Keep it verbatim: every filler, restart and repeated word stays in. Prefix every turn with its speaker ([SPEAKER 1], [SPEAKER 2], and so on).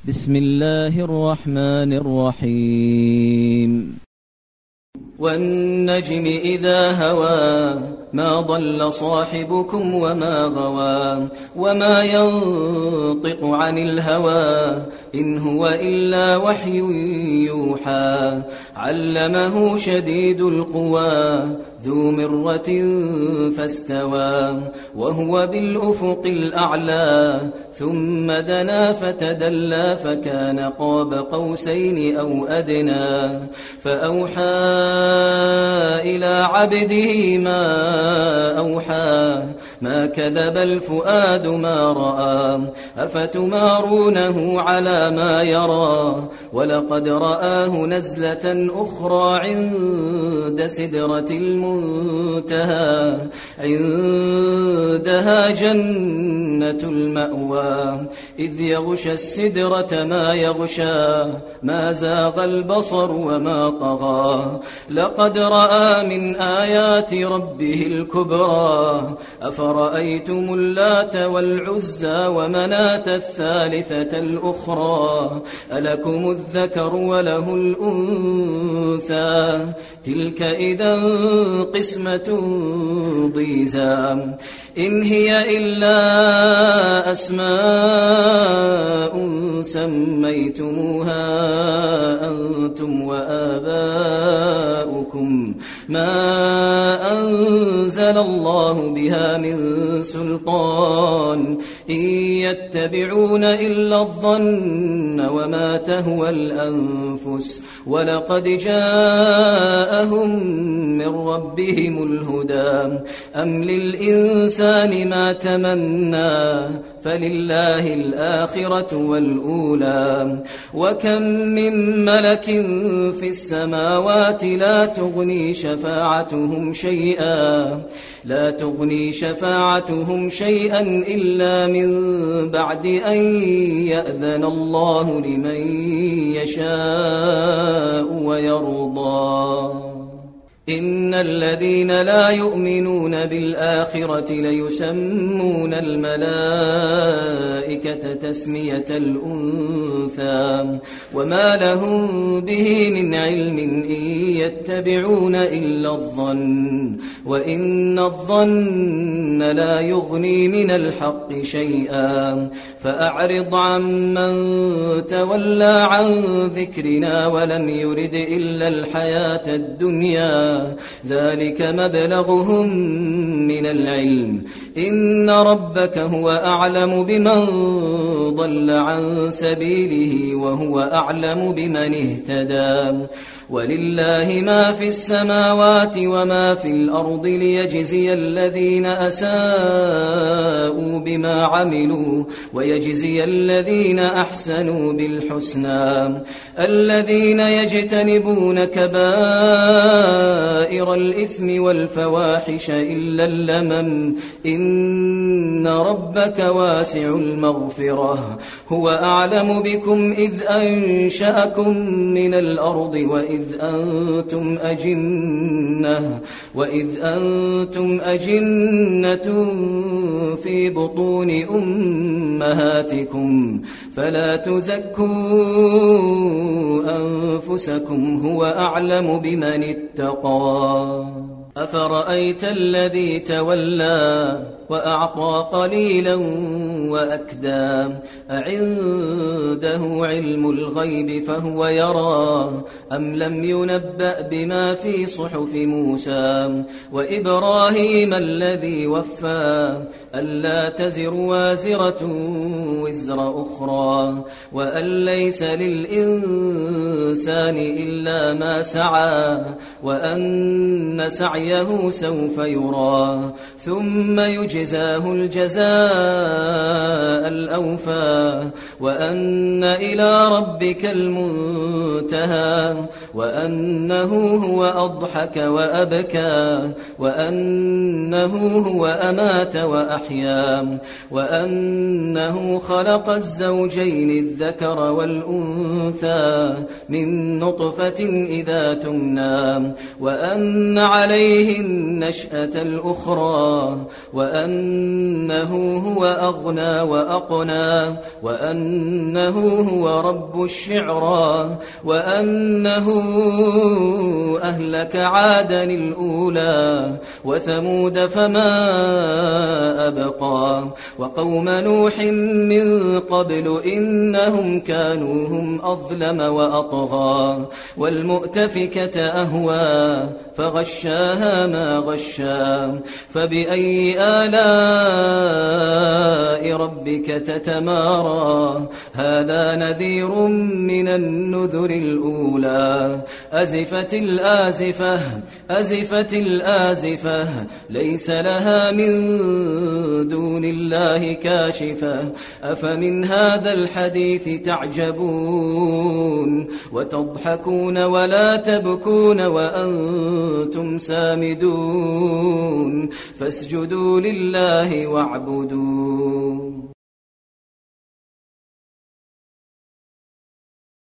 [SPEAKER 1] بسم الله الرحمن الرحيم.
[SPEAKER 2] والنجم إذا هوى ما ضل صاحبكم وما غوى وما ينطق عن الهوى إن هو إلا وحي يوحى علمه شديد القوى ذو مرة فاستوى وهو بالأفق الأعلى ثم دنا فتدلى فكان قاب قوسين أو أدنى فأوحى إلى عبده ما أوحى ما كذب الفؤاد ما رأى أفتمارونه على ما يرى ولقد رآه نزلة أخرى عند سدرة المنتهى عندها جنة المأوى إذ يغشى السدرة ما يغشى ما زاغ البصر وما طغى لقد رأى من آيات ربه الكبرى أفرأيتم اللات والعزى ومناة الثالثة الأخرى ألكم الذكر وله الأنثى تلك إذا قسمة ضيزى إن هي إلا أسماء سميتموها أنتم وآباؤكم ما أنزل الله بها من سلطان إن يتبعون إلا الظن وما تهوى الأنفس ولقد جاءهم من ربهم الهدى أم للإنسان ما تمنى فلله الآخرة والأولى وكم من ملك في السماوات لا تغني شفاعتهم شيئا لا تغني شفاعتهم شيئا إلا من بعد أن يأذن الله لمن يشاء ويرضى إن الذين لا يؤمنون بالآخرة ليسمون الملائكة تسمية الأنثى وما لهم به من علم إن يتبعون إلا الظن وإن الظن لا يغني من الحق شيئا فأعرض عمن تولى عن ذكرنا ولم يرد إلا الحياة الدنيا ذلك مبلغهم من العلم إن ربك هو أعلم بمن ضل عن سبيله وهو أعلم بمن اهتدى ولله ما في السماوات وما في الأرض ليجزي الذين أساءوا بما عملوا ويجزي الذين أحسنوا بالحسنى الذين يجتنبون كبائر الإثم والفواحش إلا اللمم إن ربك واسع المغفرة هو أعلم بكم إذ أنشأكم من الأرض وإذ أنتم أجنة وإذ أنتم أجنة في بطون أمهاتكم فلا تزكوا أنفسكم هو أعلم بمن اتقى أفرأيت الذي تولى وأعطى قليلا وأكدى أعنده علم الغيب فهو يرى أم لم ينبأ بما في صحف موسى وإبراهيم الذي وفى ألا تزر وازرة وزر أخرى وأن ليس للإنسان إلا ما سعى وأن سعيه سوف يرى ثم يجزاه الجزاء الأوفى وأن إلى ربك المنتهى وأنه هو أضحك وأبكى وأنه هو أمات وأحيا وأنه خلق الزوجين الذكر والأنثى من نطفة إذا تمنى وأن عليه النشأة الأخرى وأن وأنه هو أغنى وأقنى وأنه هو رب الشعرى وأنه أهلك عادا الأولى وثمود فما أبقى وقوم نوح من قبل إنهم كانوا هم أظلم وأطغى والمؤتفكة أهوى فغشاها ما غشا فبأي آلاء ربك تتمارى هذا نذير من النذر الأولى أزفت الآزفة أزفت الآزفة ليس لها من دون الله كاشفة أفمن هذا الحديث تعجبون وتضحكون ولا تبكون وأنتم سامدون فاسجدوا لله واعبدوا